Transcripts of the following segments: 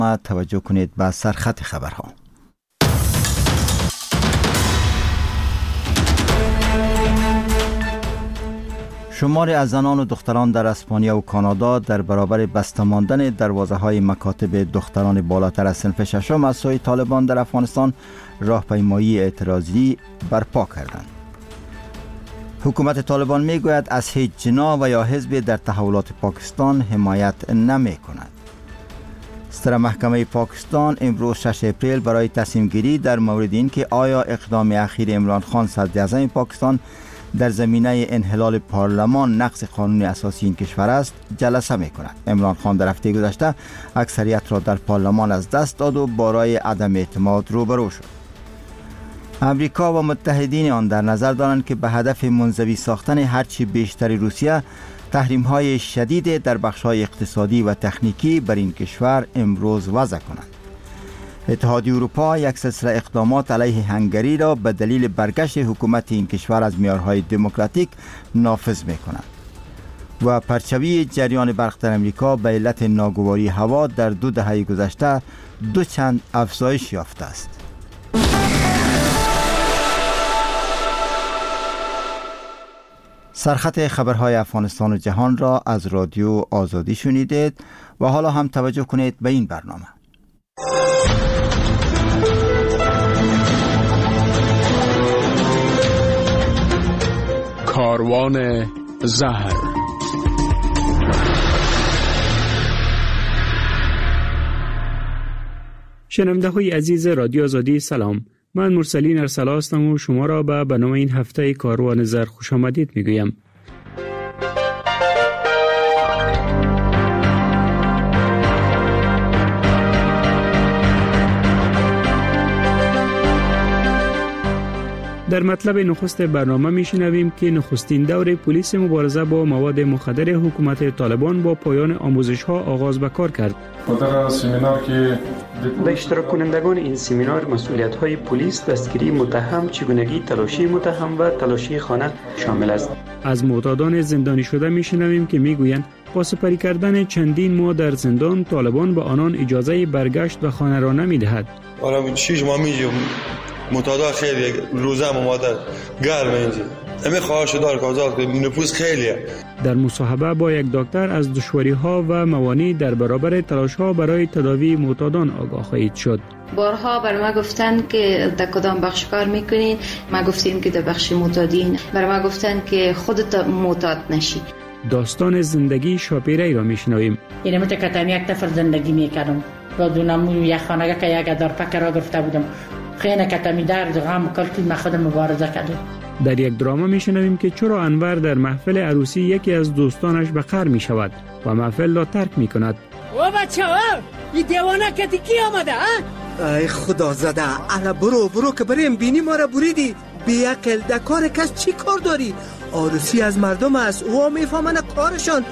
توجه کنید به سرخط خبرها. شماری از زنان و دختران در اسپانیا و کانادا در برابر بسته ماندن دروازه‌های مکاتب دختران بالاتر از صنف ششم از سوی طالبان در افغانستان راهپیمایی اعتراضی برپا کردند. حکومت طالبان میگوید از هیچ جناح و یا حزبی در تحولات پاکستان حمایت نمی کند. ستر محکمه پاکستان امروز 6 اپریل برای تصمیم گیری در مورد این که آیا اقدام اخیر عمران خان صدراعظم پاکستان در زمینه انحلال پارلمان نقض قانون اساسی این کشور است جلسه می کند. عمران خان در هفته گذشته اکثریت را در پارلمان از دست داد و با رای عدم اعتماد روبرو شد. امریکا و متحدین آن در نظر دارند که به هدف منزوی ساختن هرچی بیشتر روسیه تحریم‌های شدید در بخش‌های اقتصادی و تکنیکی بر این کشور امروز وضع کنند. اتحادیه اروپا یک سلسله اقدامات علیه هنگری را به دلیل برگشت حکومت این کشور از معیارهای دموکراتیک نافذ می‌کند. و پرچوی جریان برق در امریکا به علت ناگواری هوا در 2 دهه گذشته 2 چند افزایش یافته است. سرخط خبرهای افغانستان و جهان را از رادیو آزادی شنیدید و حالا هم توجه کنید به این برنامه. کاروان زهر. شنونده های عزیز رادیو آزادی سلام. من مرسلین ارسلا هستم و شما را به برنامه این هفته کاروان زهر خوش آمدید میگویم. در مطلب نخست برنامه میشنویم که نخستین دور پلیس مبارزه با مواد مخدر حکومت طالبان با پایان آموزش ها آغاز به کار کرد. در سمینار که به اشتراک کنندگان این سمینار مسئولیت های پلیس، دستگیری متهم، چگونگی تلاشی متهم و تلاشی خانه شامل است. از معتادان زندانی شده میشنویم که میگویند با سپری کردن چندین ماه در زندان طالبان به آنان اجازه برگشت به خانه را نمیدهد. آره 6 ماه میجیم متعادل خیلی روزه مادر گرم اینجا همه خواهش دار که آزاد کنیم نفوس خیلیه. در مصاحبه با یک دکتر از دشواری ها و موانع در برابر تلاش ها برای تداوی معتادان آگاه خواهید شد. بارها بر ما گفتن که در کدام بخش کار میکنین، ما گفتیم که در بخش معتادین، بر ما گفتن که خودت معتاد نشی. داستان زندگی شاپیره را میشنویم. اینه متکتم یک طفل زندگی میکردم را دونم یک خانه که یک دار پکر را گرفته بودم خیلی کتمی در غم کلکی ما خودم مبارزه کردم. در یک دراما میشنویم که چرا انور در محفل عروسی یکی از دوستانش به قهر می شود و محفل را ترک می کند. او بچه ها این دیوانه کتی کی آمده ها؟ ای خدا زده الا برو که بریم بینی ما را بریدی بی عقل در کار کس چی کار داری؟ عروسی از مردم است او میفهمن کارشان.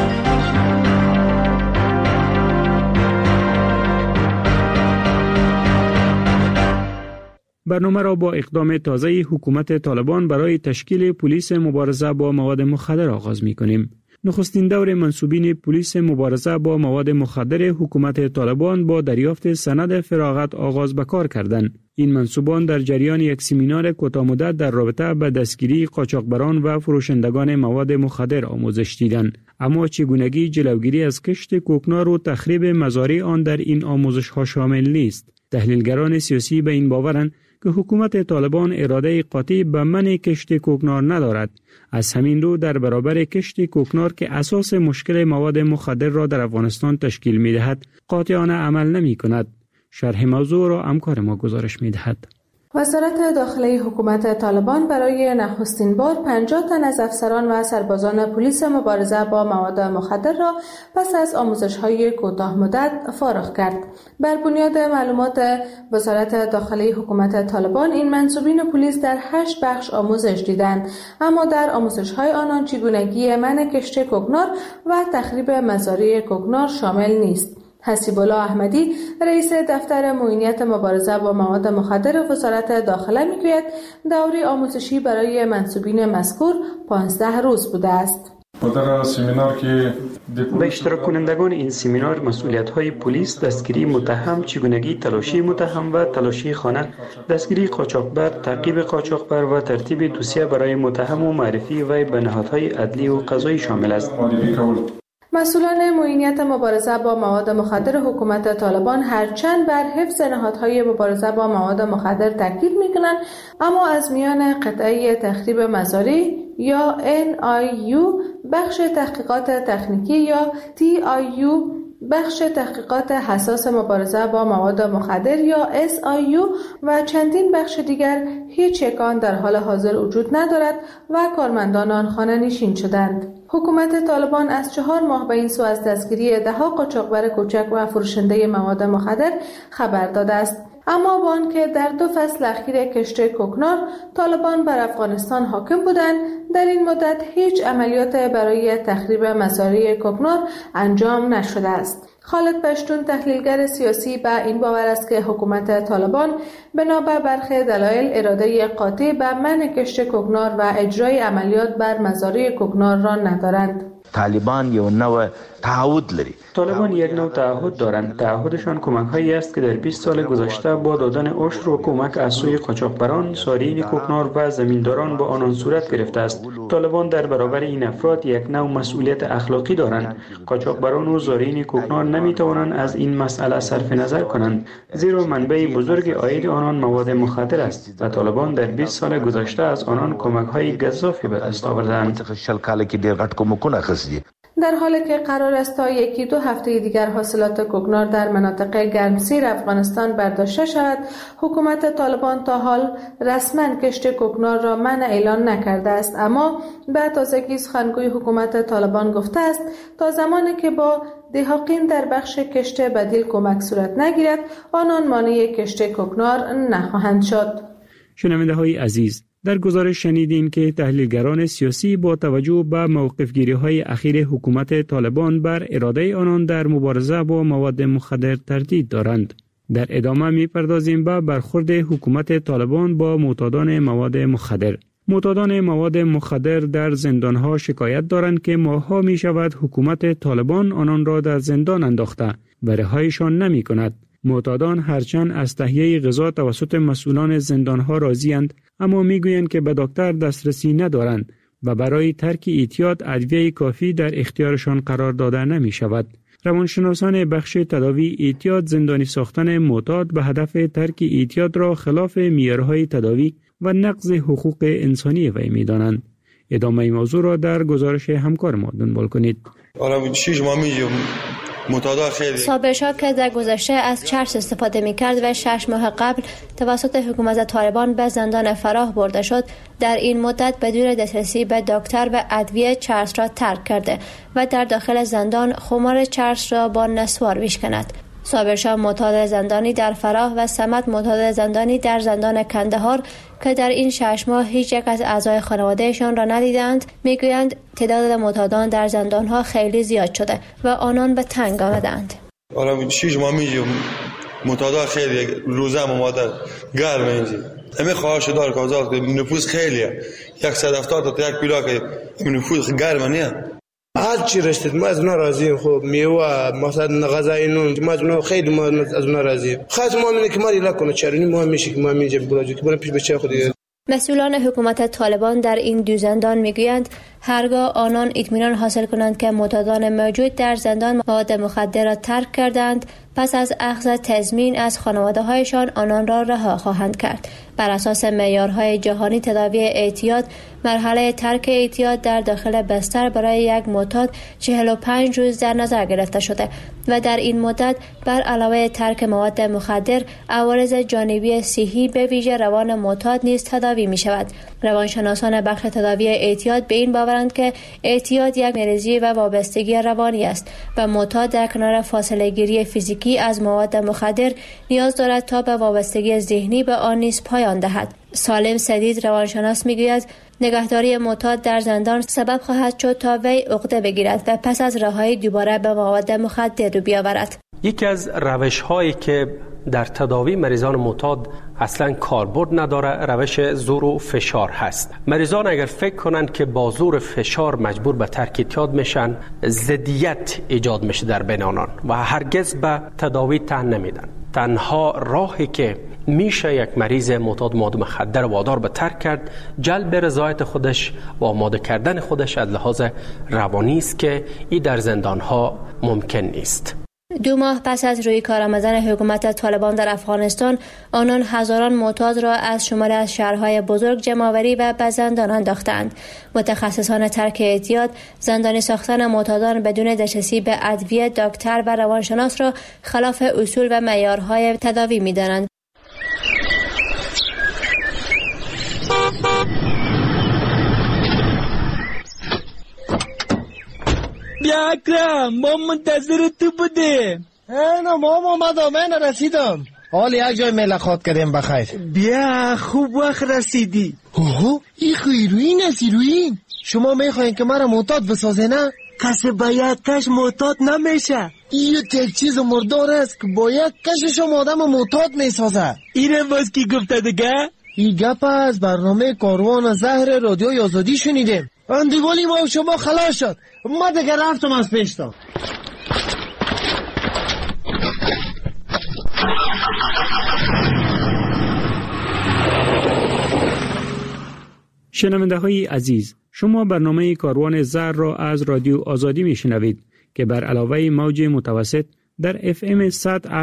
برنامه را با اقدام تازه حکومت طالبان برای تشکیل پلیس مبارزه با مواد مخدر آغاز می کنیم. نخستین دور منصوبین پلیس مبارزه با مواد مخدر حکومت طالبان با دریافت سند فراغت آغاز به کار کردند. این منصوبان در جریان یک سمینار کوتاه‌مدت در رابطه با دستگیری قاچاقبران و فروشندگان مواد مخدر آموزش دیدند. اما چگونگی جلوگیری از کشت کوکنار و تخریب مزارع آن در این آموزش ها شامل نیست. تحلیلگران سیاسی به این باورند که حکومت طالبان اراده قاطع به منع کشت کوکنار ندارد. از همین رو در برابر کشت کوکنار که اساس مشکل مواد مخدر را در افغانستان تشکیل می دهد قاطعانه عمل نمی کند. شرح موضوع را همکار ما گزارش می دهد. وزارت داخلی حکومت طالبان برای نخستین بار 50 تن از افسران و سربازان پلیس مبارزه با مواد مخدر را پس از آموزش‌های کوتاه مدت فارغ کرد. بر بنیاد معلومات وزارت داخلی حکومت طالبان این منصوبین پلیس در 8 بخش آموزش دیدند، اما در آموزش‌های آنان چگونگی منع کشت کوکنار و تخریب مزارع کوکنار شامل نیست. حسیب الله احمدی رئیس دفتر معینیت مبارزه با مواد مخدر وزارت داخله میگوید دوره آموزشی برای منصوبین مذکور 15 روز بوده است. در سمینار که به اشتراک کنندگان این سمینار مسئولیت‌های پلیس، دستگیری متهم، چگونگی تلاشی متهم و تلاشی خانه، دستگیری قاچاقبر، تعقیب قاچاقبر و ترتیب دوسیه برای متهم و معرفی وی به نهادهای عدلی و قضایی شامل است. مسئولان معینیت مبارزه با مواد مخدر حکومت طالبان هرچند بر حفظ نهادهای مبارزه با مواد مخدر تاکید می‌کنند، اما از میان قطعه تخریب مزارع یا NIU، بخش تحقیقات تکنیکی یا TIU، بخش تحقیقات حساس مبارزه با مواد مخدر یا SIU و چندین بخش دیگر هیچ یکان در حال حاضر وجود ندارد و کارمندان آن خانه نشین شدند. حکومت طالبان از 4 ماه به این سو از دستگیری ده‌ها قاچاقبر کوچک و فروشنده مواد مخدر خبر داده است. اما با آنکه در 2 فصل اخیر کشت کوکنار طالبان بر افغانستان حاکم بودند، در این مدت هیچ عملیات برای تخریب مزارع کوکنار انجام نشده است. خالد پشتون، تحلیلگر سیاسی، به این باور است که حکومت طالبان بنا به برخی دلایل اراده قاطع به منع کشت کوکنار و اجرای عملیات بر مزارع کوکنار را ندارند. طالبان یو نوع تعهد لري. طالبان یک نوع تعهد دارند. تعهدشان کمک‌هایی است که در 20 سال گذشته با دادن عشر و کمک از سوی قاچاقبران، سارین کوکنار و زمینداران با آنان صورت گرفته است. طالبان در برابر این افراد یک نوع مسئولیت اخلاقی دارند. قاچاقبران و زارین کوکنار نمی‌توانند از این مسئله صرف نظر کنند، زیرا منبع بزرگ عاید آنان مواد مخدر است و طالبان در 20 سال گذشته از آنان کمک‌های گزافی به دست آوردند. در حالی که قرار است تا 1-2 هفته دیگر حاصلات کوکنار در مناطق گرمسیر افغانستان برداشته شود، حکومت طالبان تا حال رسما کشت کوکنار را منع اعلان نکرده است، اما به تازگی سخنگوی حکومت طالبان گفته است تا زمانی که با دهاقین در بخش کشت بدیل کمک صورت نگیرد، آنان مانع کشت کوکنار نخواهند شد. شنونده‌های عزیز، در گزارش شنیدیم که تحلیلگران سیاسی با توجه به موقفگیری‌های اخیر حکومت طالبان بر اراده آنان در مبارزه با مواد مخدر تردید دارند. در ادامه می‌پردازیم به برخورد حکومت طالبان با معتادان مواد مخدر. معتادان مواد مخدر در زندان‌ها شکایت دارند که ماه‌ها می‌شود حکومت طالبان آنان را در زندان انداخته و رهایشان نمی‌کند. معتادان هرچند از تهیه غذا توسط مسئولان زندان‌ها راضی‌اند، اما میگویند که به دکتر دسترسی ندارند و برای ترک اعتیاد ادویه کافی در اختیارشان قرار داده نمی شود. روانشناسان بخش تداوی اعتیاد زندانی ساختن معتاد به هدف ترک اعتیاد را خلاف معیارهای تداوی و نقض حقوق انسانی وی می دانند. ادامه موضوع را در گزارش همکار ما دنبال کنید. صابر شاه که در گذشته از چرس استفاده می‌کرد و 6 ماه قبل توسط حکومت طالبان به زندان فراه برده شد، در این مدت بدون دسترسی به دکتر و ادویه چرس را ترک کرده و در داخل زندان خمار چرس را با نسوار می‌شکند. صابر شاه معتاد زندانی در فراه و صمد معتاد زندانی در زندان کندهار که در این 6 ماه هیچ یک از اعضای خانوادهشان را ندیدند، میگویند تعداد معتادان در زندانها خیلی زیاد شده و آنان به تنگ آمدند. 6 ماه میجیم معتادا خیلی روزه مادر گرم اینجا. همه خواهش دار که آزاد نفوس خیلیه. 170 تا 1 کیلو که نفوس گرم نه. هر چی رسید ما از اونا راضیم. خب میوه مثلا غذای نون ما از اونا خیلی ما از اونا راضیم. خاص ما اینه که ما ریلا کنه چرونی ما میشه که ما اینجا براجو که بریم پیش بچه خود دیگه. مسئولان حکومت طالبان در این 2 زندان میگویند هرگاه آنان اطمینان حاصل کنند که معتادان موجود در زندان مواد مخدر را ترک کردند، پس از اخذ تضمین از خانواده‌هایشان آنان را رها خواهند کرد. بر اساس معیارهای جهانی تداوی اعتیاد، مرحله ترک اعتیاد در داخل بستر برای یک معتاد 45 روز در نظر گرفته شده و در این مدت بر علاوه ترک مواد مخدر، عوارض جانبی صحی به ویژه روان معتاد نیز تداوی می شود. روانشناسان بخش تداوی اعتیاد به این باورند که اعتیاد یک مریضی و وابستگی روانی است و معتاد در کنار فاصله گیری فیزیکی از مواد مخدر نیاز دارد تا به وابستگی ذهنی به آن نیز پایان دهد. سالم سدید روانشناس میگوید نگهداری معتاد در زندان سبب خواهد شد تا وی عقده بگیرد و پس از رهایی دوباره به مواد مخدر رو بیاورد. یکی از روش‌هایی که در تداوی مریضان معتاد اصلا کاربرد نداره روش زور و فشار هست. مریضان اگر فکر کنند که با زور فشار مجبور به ترک اعتیاد میشن، ضدیت ایجاد میشه در بین آنان و هرگز به تداوی تن نمیدن. تنها راهی که میشه یک مریض معتاد مواد مخدر وادار به ترک کرد، جلب رضایت خودش و آماده کردن خودش از لحاظ روانی است که این در زندانها ممکن نیست. 2 ماه پس از روی کار آمدن حکومت طالبان در افغانستان، آنان هزاران معتاد را از شمال از شهرهای بزرگ جمع‌آوری و به زندان انداختند. متخصصان ترک اعتیاد زندانی ساختن معتادان بدون دسترسی به ادویه، دکتر و روانشناس را خلاف اصول و معیارهای تداوی می‌دانند. بیا اکرم، ما منتظر تو بودیم. نه ما من رسیدم. حال یک جای ملاقات کردیم بخیر. بیا خوب وقت رسیدی. اوه این خیروین است. ایروین شما میخواین که مرا معتاد بسازه نه؟ کسی با یک کش معتاد نمیشه. این یک چیز مردار است که با یک کش شما آدم معتاد میسازه. اینم باز کی گفته دیگه؟ این گپ از برنامه کاروان زهر رادیو آزادی شنیدیم. اندیوالی ما شما خلاص شد. ما دیگه رفتم از پیشتا. شنونده های عزیز، شما برنامه کاروان زهر را از رادیو آزادی می شنوید که بر علاوه موج متوسط در FM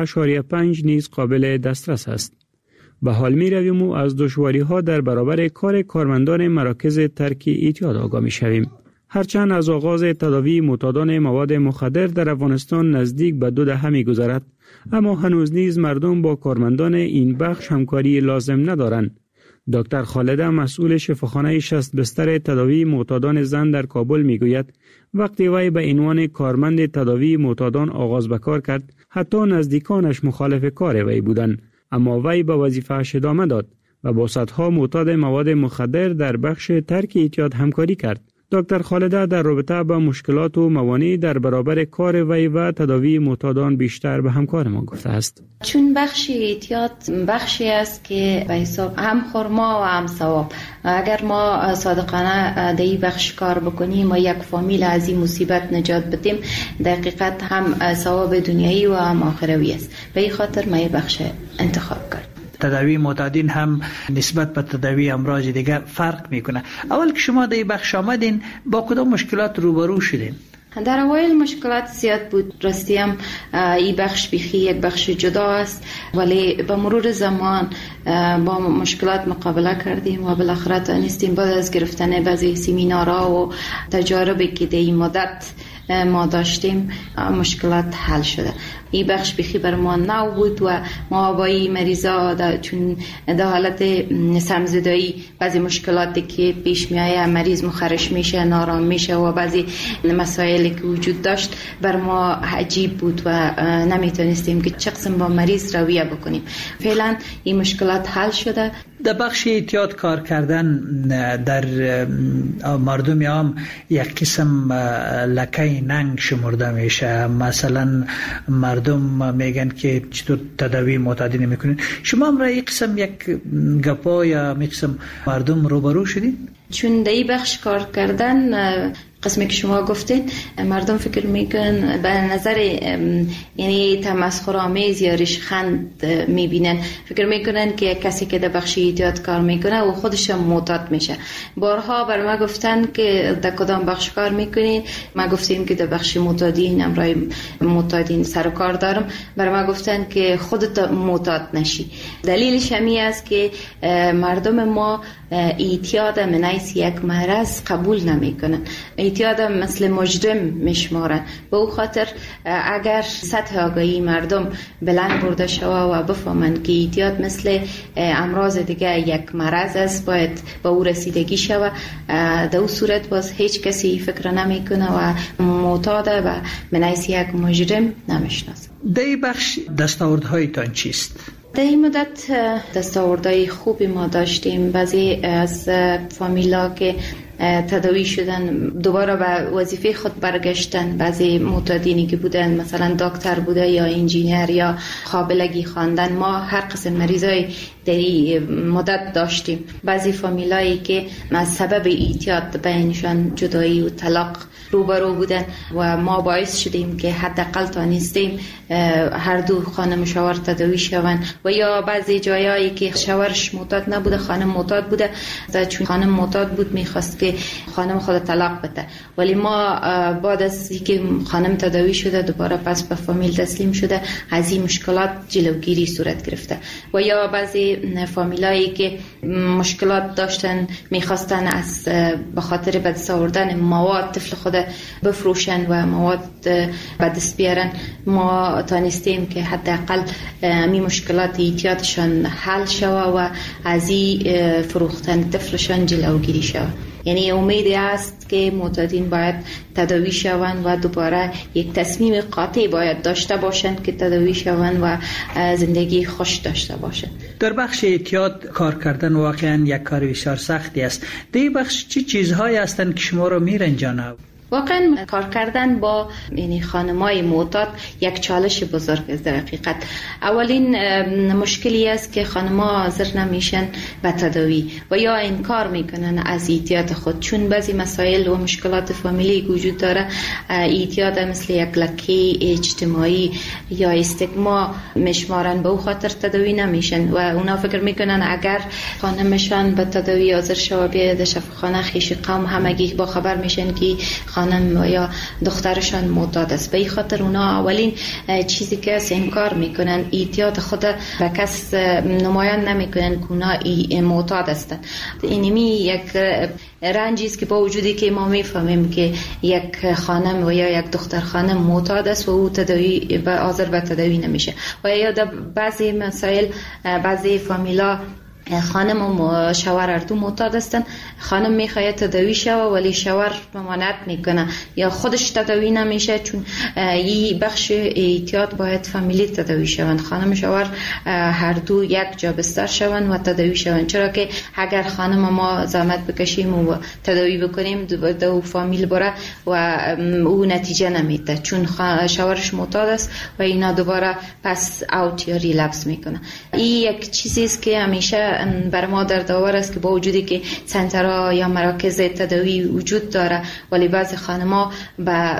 100.5 نیز قابل دسترس است. به حال می رویم و از دشواری ها در برابر کار کارمندان مراکز ترک اعتیاد آگاه می شویم. هرچند از آغاز تداوی معتادان مواد مخدر در افغانستان نزدیک به 2 دهه می گذرد، اما هنوز نیز مردم با کارمندان این بخش همکاری لازم ندارند. دکتر خالده مسئول شفاخانه 60 بستر تداوی معتادان زن در کابل می گوید وقتی وی به عنوان کارمند تداوی معتادان آغاز به کار کرد، حتی نزدیکانش مخالف کار وی بودند، اما وی به وظیفه‌اش ادامه داد و با صدها معتاد مواد مخدر در بخش ترک اعتیاد همکاری کرد. دکتر خالده در رابطه با مشکلات و موانع در برابر کار وی و تداوی معتادان بیشتر به همکار ما گفته است. چون بخش اعتیاد بخشی است که به حساب هم خرما و هم ثواب. اگر ما صادقانه در این بخش کار بکنیم و یک فامیل از این مصیبت نجات بدیم، دقیقاً هم ثواب دنیایی و هم آخروی است. به این خاطر ما این بخش انتخاب کرد. تداوی معتادین هم نسبت به تداوی امراض دیگه فرق میکنه. اول که شما در این بخش آمدین با کدام مشکلات روبرو شدین؟ در اوایل مشکلات زیاد بود. راستی هم این بخش بیخی یک بخش جدا است، ولی با مرور زمان با مشکلات مقابله کردیم و بالاخره تونستیم بعد از گرفتن بعضی سمینارها و تجاربی که در این مدت ما داشتیم مشکلات حل شده. این بخش بیخی بر ما نو بود و ما با این مریضا چون در حالت سمزدایی بعضی مشکلاتی که پیش میایه، مریض مخرش میشه، نارام میشه و بعضی مسائلی که وجود داشت بر ما عجیب بود و نمیتونستیم که چه قسم با مریض رویه بکنیم. فعلا این مشکلات حل شده. در بخش اعتیاد کار کردن در مردم عام یک قسم لکه ننگ شمرده میشه. مثلا مردم میگن که چطور تداوی معتادی نمیکنین. شما هم را یک قسم یک گپا یا یک قسم مردم روبرو شدین؟ چون در این بخش کار کردن قسمی که شما گفتین، مردم فکر میکنن به نظر یعنی تمسخرآمیز یا ریشخند میبینن، فکر میکنن که کسی که در بخش اعتیاد کار میکنه و خودش معتاد میشه. بارها بر ما گفتن که در کدام بخش کار میکنین؟ ما گفتیم که در بخش معتادین، امرای معتادین سر و کار دارم. بر ما گفتن که خودت معتاد نشی. دلیلش همین است که مردم ما اعتیاد من حیث یک مرض قبول نمیکنن. اعتیاد مثل مجرم میشمارن. به او خاطر اگر سطح آگاهی مردم بلند برده شود و بفهمن که اعتیاد مثل امراض دیگه یک مرض است، باید به او رسیدگی شود، در او صورت باز هیچ کسی فکر نمیکنه و معتاد و من حیث یک مجرم نمیشناسه. در این بخش دستاوردهایتان چیست؟ در این مدت دستاوردهای خوبی ما داشتیم. بعضی از فامیلا که تداوی شدن، دوباره به وظیفه خود برگشتن. بعضی معتادینی که بودن مثلا دکتر بوده یا انجینیر یا قابلگی خواندن. ما هر قسم مریضای در مدت داشتیم. بعضی فامیلایی که از سبب اعتیاد بینشان جدایی و طلاق روبرو بودن و ما باعث شدیم که حداقل تانستیم هر دو خانم شوهر تداوی شوند. و یا بعضی جایایی که شوهرش معتاد نبوده، خانم معتاد بوده، چون خانم معتاد بود میخواست که خانم خود طلاق بده، ولی ما بعد از اینکه خانم تداوی شده دوباره پس به فامیل تسلیم شده، از این مشکلات جلوگیری صورت گرفته. و یا بعضی فامیلایی که مشکلات داشتن میخواستن از به خاطر به دست آوردن مواد طفل خود بفروشن و مواد به دست بیارن، ما تانستیم که حداقل می مشکلات اعتیادشان حل شوه و از این فروختن طفلشان جلوگیری شوه. یعنی امیدی است که معتادین باید تداوی شوند و دوباره یک تصمیم قاطع باید داشته باشند که تداوی شوند و زندگی خوش داشته باشند. در بخش اعتیاد کار کردن واقعا یک کار بسیار سختی است. در بخش چه چیزهایی هستند که شما را میرنجانه؟ واقعا کار کردن با خانمای معتاد یک چالش بزرگ است. در حقیقت اولین مشکلی است که خانم‌ها حاضر نمیشن به تداوی و یا انکار میکنن از اعتیاد خود، چون بعضی مسائل و مشکلات فامیلی وجود داره. اعتیاد مثل یک لکه اجتماعی یا استیگما میشمارن، به او خاطر تداوی نمیشن و اونا فکر میکنن اگر خانمشان به تداوی حاضر شوه بیاد شفاخانه، خیش قوم همگی با خبر میشن که خانم یا دخترشان معتاد است. به این خاطر اونا اولین چیزی که است انکار میکنن، اعتیاد خود به کس نمایان نمیکنن که اونا معتاد هستند. اینمی یک رنجی است که با وجودی که ما میفهمیم که یک خانم و یا یک دختر خانم معتاد است و او تداوی حاضر به تداوی نمیشه. و یا در بعضی مسائل بعضی فامیلا خانم و شوهر هر دو معتاد هستن، خانم میخواد تداوی شوه ولی شوهر ممانعت میکنه یا خودش تداوی نمیشه، چون این بخش اعتیاد باید فامیلی تداوی شوند. خانم شوهر هر دو یک جا بستر شوند و تداوی شوند، چرا که اگر خانم ما زحمت بکشیم و تداوی بکنیم دو فامیل بره و او نتیجه نمیده، چون شوهرش معتاد است و اینا دوباره پس اوت یا ریلپس میکنه. این یک چیزی است که همیشه بر ما دردآور است که با وجودی که سنترها یا مراکز تداوی وجود داره ولی بعضی خانم‌ها به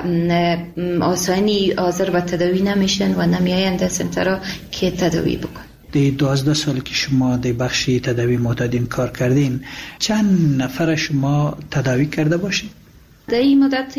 آسانی حاضر به تداوی نمیشن و نمیایند سنترها که تداوی بکن. دی 12 سال که شما در بخش تداوی معتادین کار کردین، چند نفر شما تداوی کرده باشین؟ در این مدت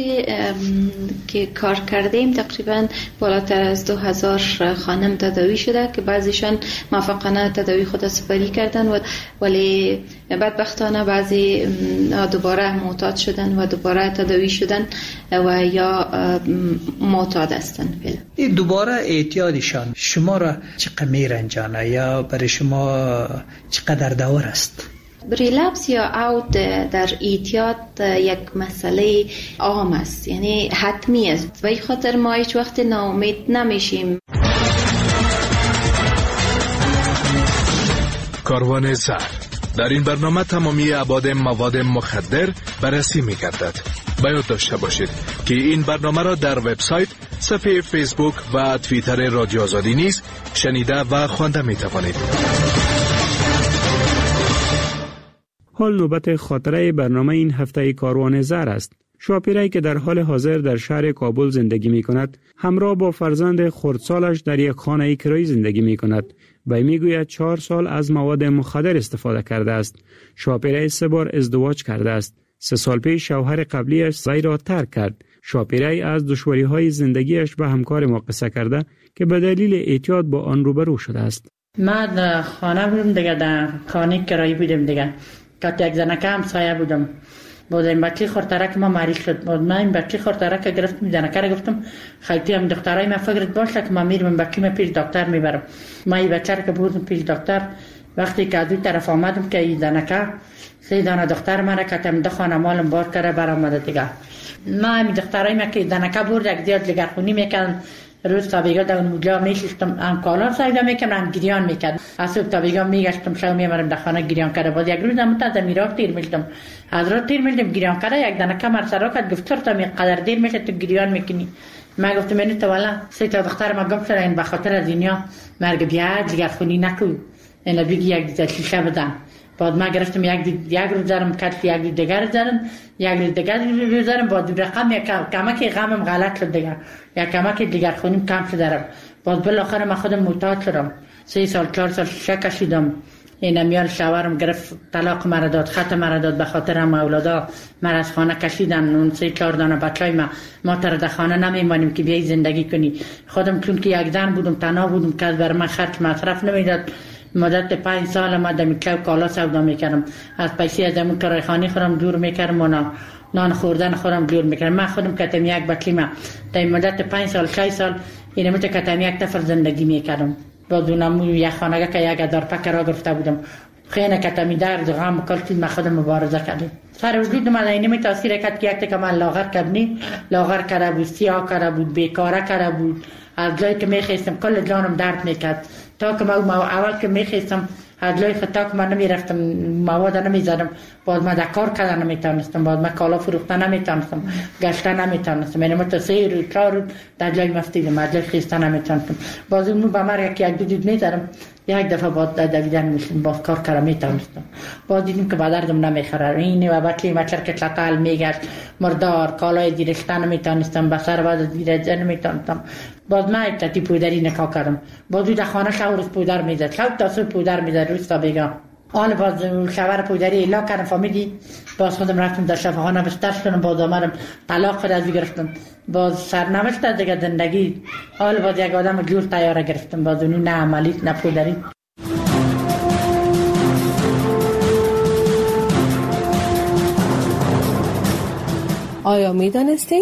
که کار کردیم تقریبا بالاتر از 2000 خانم تداوی شده که بعضیشان موفقانه تداوی خود سپری کردن ولی بدبختانه بعضی دوباره معتاد شدن و دوباره تداوی شدن و یا معتاد هستند. این دوباره اعتیادشان شما را چقدر میرنجانه یا برای شما چقدر دور است؟ ریلپس یا اوت در اعتیاد یک مسئله عام است، یعنی حتمی است و این خاطر ما هیچ وقت ناامید نمیشیم. کاروان زهر در این برنامه تمامی ابعاد مواد مخدر بررسی می‌گردد. باید داشته باشید که این برنامه را در وبسایت، صفحه فیسبوک و توییتر رادیو آزادی نیز شنیده و خوانده می‌توانید. حال نوبت خاطره برنامه این هفته کاروان زهر است. شاپیره‌ای که در حال حاضر در شهر کابل زندگی می کند، همراه با فرزند خردسالش در یک خانه کرایی زندگی می کند و می گوید 4 سال از مواد مخدر استفاده کرده است. شاپیره 3 بار ازدواج کرده است. 3 سال پیش شوهر قبلیش وی را ترک کرد. شاپیره از دشواری‌های زندگیش به همکار ما قصه کرده که به دلیل اعتیاد با آن روبرو شده است. من خانه بودم دیگه، در خانه کرایی بودم دیگه. که یک زنکه همسایه بودم. بعد این بچه خورترک ما معرف شد. بعد من این بچه خورترک گرفتم، زنکه را گفتم خیلی هم دخترای من فکرت باشه که من میرم بچه من پیش دکتر میبرم. من این بچه را که بردم پیش دکتر، وقتی که از دو طرف آمدم که این زنکه 3 دانه دختر من را کتم ده خانه مالم بار کرده برآمده دیگه. من این دخترای من که زنکه برد یک زیاد لگرخونی میکردن روز تا بیگا در اونجا میشستم هم کالا سایدا میکردم هم گریان میکردم از صبح تا بیگا میگشتم شب میامدم در خانه گریان کرده. باز یک روز هم تا میراب تیر میشدم از راه تیر میشدم گریان کرده. یک دانه کمر سرا کرد گفت تا میقدر دیر میشه تو گریان میکنی. من گفتم من تو والا سه تا دختر ما گم شدن به خاطر از اینیا مرگ بیا دیگر خونی نکو اینا بگی یک دیگه شیشه بدن. بعد ما گرفتم یک روز زدم کتف یک دیگر زدم یک روز دیگر زدم. بعد رقم یک کمک غمم غلط شد دیگر یک کمک دیگر خونیم کم شد. بعد بالاخره ما خودم معتاد شدم 3 سال 4 سال شیشه کشیدم. این میال شوهرم گرفت طلاق مرا داد خط مرا داد به خاطر هم اولادا مرا از خانه کشیدن. اون 3-4 دانه بچهای ما تر در خانه نمیمانیم که بیای زندگی کنی. خودم چون که یک زن بودم تنها بودم که بر من خرج مصرف نمیداد. مدت 5 سال ما دمیکلو کالا سودا میکردم. از پیسه از همون کرایخانه خودم دور میکردم و نان خوردن خودم دور میکردم. من خودم کتم یک بچی ما در مدت 5 سال 6 سال این مت کتم یک طفل زندگی میکردم. بدونم یک خانه که یک دار پکر گرفته بودم. خیلی کتمی درد و غم کل چیز ما خودم مبارزه کردیم. سر وجود من اینمی تاثیر کرد که یک تک من لاغر کردنی لاغر کرده بود سیاه کرده بود بیکاره کرده بود. از جایی که میخواستم کل جانم درد میکرد تا که ما اول که میخواستم از جایی خطا که من نمیرفتم مواد نمیزدم. بعد من در کار کردن نمیتونستم. بعد من کالا فروختن نمیتونستم گشتن نمیتونستم. یعنی من تا 3 روز 4 روز در جای مفتیدم از جای خیستن نمیتونستم. باز اون به مرگ که یک دو دید میزدم یک دفعه بعد دویدن میشم باز کار کردم میتونستم. باز دیدیم که با دردم نمیخوره. این و بچه مچر که چطال میگشت مردار کالای دیرشتن نمیتونستم بسر بعد دیرشتن نمیتونستم. باز من ابتدی پودری نکاح کردم. باز در خانه شاور پودر میزد شب تا صبح پودر میزد روز تا بیگا. آن باز شاور پودری الا کردم فهمیدی. باز خودم رفتم در شفاخانه بستر شدم. باز آمدم طلاق خود از گرفتم. باز سرنوشت از دیگه زندگی حال باز یک آدم جور تیاره گرفتم. باز اونو نه عملی نه پودری. آیا میدانستید؟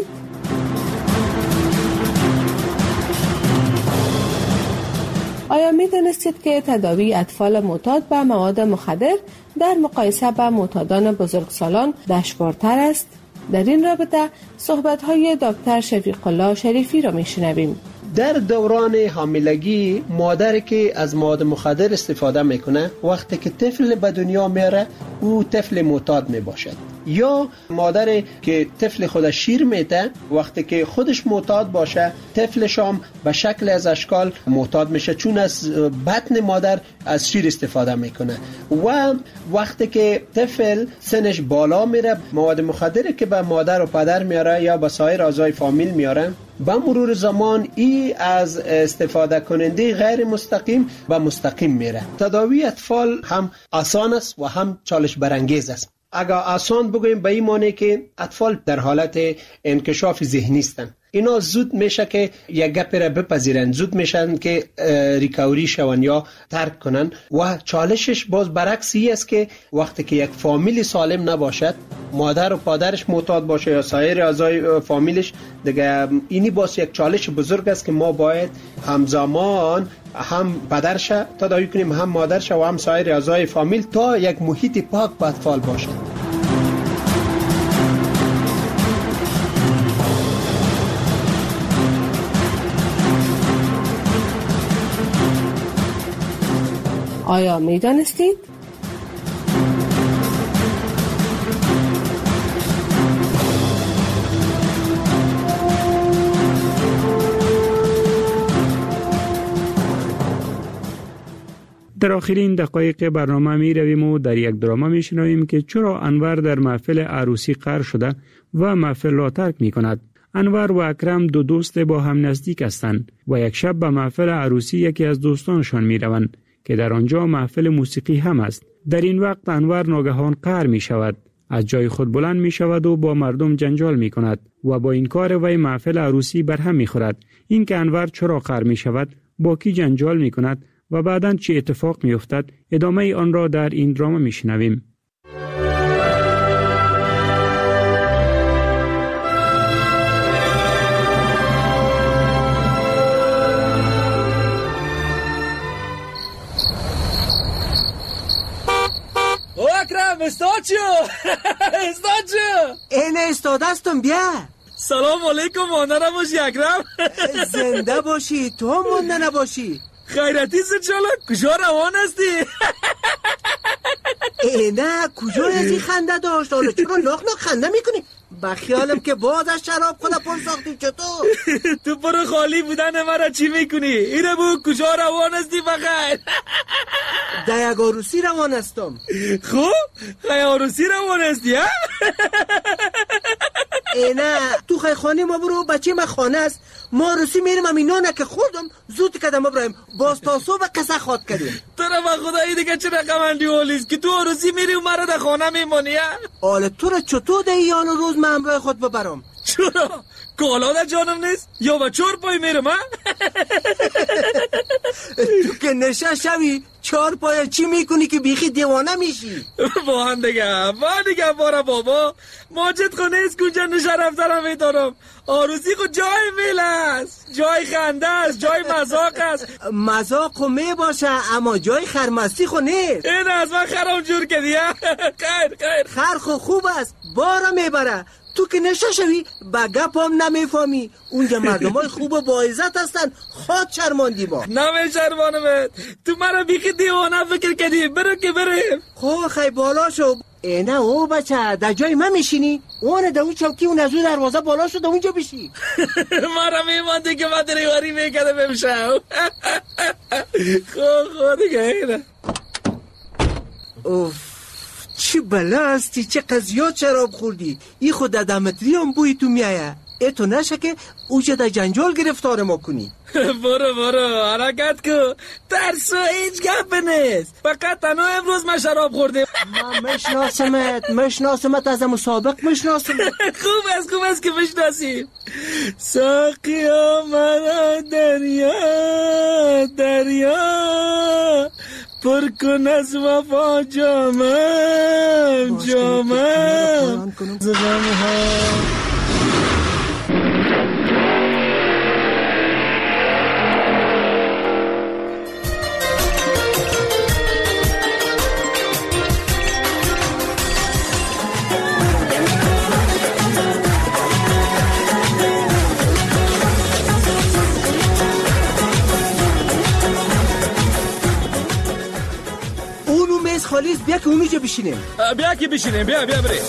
آیا می دانستید که تداوی اطفال معتاد به مواد مخدر در مقایسه با معتادان بزرگسالان دشوارتر است؟ در این رابطه صحبت‌های دکتر شفیق الله شریفی را می‌شنویم. در دوران حاملگی مادری که از مواد مخدر استفاده میکنه وقتی که طفل به دنیا میاره او طفل معتاد میباشد. یا مادری که طفل خودش شیر میده وقتی که خودش معتاد باشه طفلش هم به شکل از اشکال معتاد میشه چون از بطن مادر از شیر استفاده میکنه. و وقتی که طفل سنش بالا میره مواد مخدری که به مادر و پدر میاره یا به سایر اعضای فامیل میاره با مرور زمان ای از استفاده کننده غیر مستقیم و مستقیم میره. تداوی اطفال هم آسان است و هم چالش برانگیز است. اگر آسان بگویم به این معنی که اطفال در حالت انکشاف ذهنی هستند. اینا زود میشه که یک گپ را بپذیرن، زود میشن که ریکاوری شون یا ترک کنن. و چالشش باز برعکسی است که وقتی که یک فامیل سالم نباشد مادر و پدرش معتاد باشه یا سایر اعضای فامیلش دیگه اینی باز یک چالش بزرگ است که ما باید همزمان هم پدرش تداوی کنیم هم مادرش و هم سایر اعضای فامیل تا یک محیط پاک به اطفال باشه. آیا می دانستید؟ در آخرین دقایق برنامه می رویم و در یک درامه می شنویم که چرا انور در محفل عروسی غرق شده و محفل را ترک می کند. انور و اکرم دو دوست با هم نزدیک هستند و یک شب به محفل عروسی یکی از دوستانشان می روند که در آنجا محفل موسیقی هم است. در این وقت انور ناگهان قهر می شود. از جای خود بلند می شود و با مردم جنجال می کند و با این کار وی محفل عروسی برهم می خورد. این که انور چرا قهر می شود، با کی جنجال می کند و بعداً چه اتفاق می افتد، ادامه آن را در این درامه می شنویم. اکرم استاد شو. استاد شو. این استاد هستم بیا. سلام علیکم، مانده نباشی اکرم. زنده باشی، تو هم مانده نباشی. خیرتی سرچالا، کجا روان هستی؟ نه کجا از این خنده داشت؟ حالا چرا لاخ خنده میکنی؟ بخیالم که باز از شراب خدا پر ساختی. چطور؟ تو پر خالی بودن مرا چی میکنی؟ اینه بود کجا روان هستی فقط؟ در یک عروسی روان هستم. خوب؟ خیلی عروسی روان هستی ها؟ نه تو خیلی خانه ما برو، بچه ما خانه است. ما عروسی میریم، امینانه که خوردم زود کدم برایم باز تا صبح قصه خواد کردیم. طرف خدایی دیگه چه رقمندی اولیست که تو عروسی میری و مرا در خانه میمانی ها؟ حالا تو را چطور ده یان روز من همراه خود ببرم؟ چرا؟ کالا در جانم نیست؟ یا با 4 پای میرم ها؟ تو که نشه شوی 4 پای چی میکنی که بیخی دیوانه میشی؟ با هم دیگه بارا بابا ماجد خونه است کجا نشه رفترم میدارم. عروسی خود جای میل است، جای خنده است، جای مذاق است. مذاق خو می باشه اما جای خرمستی خو نیست. این از من خرم جور کردی ها؟ خیر خر خو خوب است، بارا میبره. تو که نشه شوی با گپ هم نمیفهمی. اونجا مردم های خوب و با عزت هستن، خود شرماندی با. نمیشرمانم. تو مرا بیخی دیوانه فکر کردی. برو که بریم. خو خیلی بالا شو. نه او بچه در جای من میشینی؟ اون در اون چوکی اون از اون دروازه بالا شو در اونجا بشی. مرا میمانده که من دریواری میکده بمشم. خو دیگه اینه. اوف چی بلا هستی، چه قضیات شراب خوردی. ای خود در دمتری هم بوی تو میایه. ای تو نشه که اوجه در جنجال گرفتار ما کنی. برو حرکت کو. ترسو هیچ گپ نیست. فقط تنها امروز من شراب خوردم. من مشناسمت از مسابق مشناسمت. خوب است که مشناسیم. ساقیا مرا دریا پر کن از وفا جامم زغم ها. خالیست، بیا که اونجا بشینیم. بیا بریم.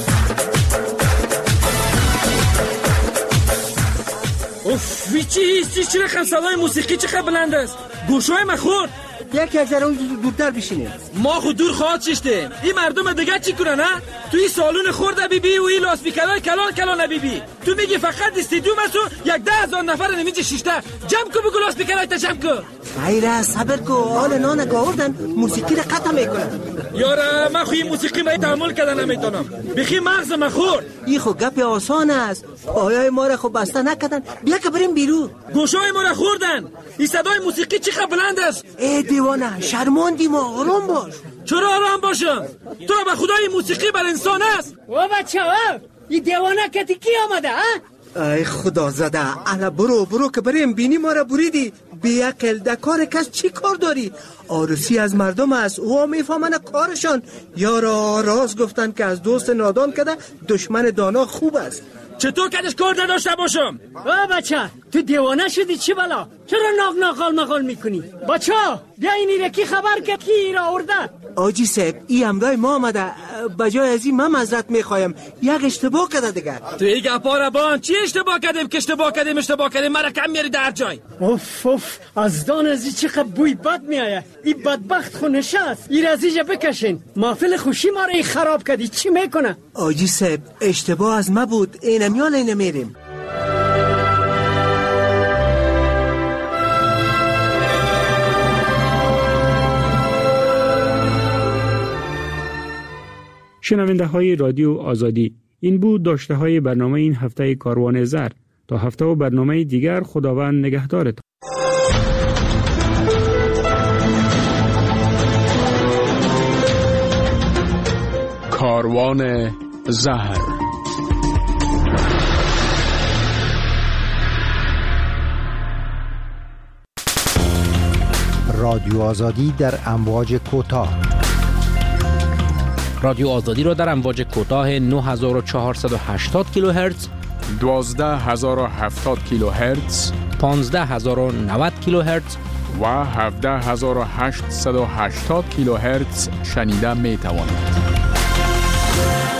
اوف چی رقم صدای موسیقی چقدر بلند است. گوشای من خورد. بیا که از اون دورتر بشینیم. ما خود دور خواهد ششتیم. این مردم دیگه چی کنن ها؟ توی سالون خورده بیبی و این لاسپیکرهای کلان بیبی. تو میگی فقط استیدیوم است و 10,000 نفر نمیشه شیشته. جمع کو بگو لاسپیکرهای تا جمع کو. خیره صبر کو، آل نان گاوردن موسیقی را قطع میکنن. یاره من خوی موسیقی را تحمل کردن نمیتونم. بخی مغز من خورد. این خو گپ آسان است. پایای ما را خو بسته نکردن. بیا که بریم بیرون. گوشای ما را خوردن. این صدای موسیقی چقدر بلند است. ای دیوانه شرماندی ما، آرام باش. چرا آرام باشم؟ تو به خدای موسیقی بر انسان است. و بچه ها این دیوانه کتی کی آمده ها؟ ای خدا زده. الا برو که بریم. بینی ما را بریدی. بیعقل در کار کس چی کار داری؟ عروسی از مردم است، او میفهمن کارشان. یارا راست گفتن که از دوست نادان کده دشمن دانا خوب است. چطور کدش کار نداشته باشم؟ بچه تو دیوانه شدی چی بلا؟ چرا ناقال میکنی؟ بچه بیا اینی را کی خبر که کی را آورده؟ آجی صاحب ای امرای ما آمده. بجای از این من معذرت میخوایم، یک اشتباه کرده دیگر. تو این گپا را بان چی اشتباه کردیم که اشتباه کردیم مرا کم میاری در جای. اوف از دان از این چقدر بوی بد میآید. این بدبخت خو نشست. این از اینجا بکشین. محفل خوشی ما را این خراب کردی. چی میکنه؟ آجی صاحب اشتباه از ما بود. اینم میریم. شنونده های رادیو آزادی، این بود داشته های برنامه این هفته کاروان زر. تا هفته و برنامه دیگر خداوند نگهدارتان. کاروان زهر. رادیو آزادی در امواج کوتاه. رادیو آزادی را در امواج کوتاه 9480 کیلوهرتز 12070 کیلوهرتز، 15090 کیلوهرتز و 17880 کیلوهرتز شنیده می توانید.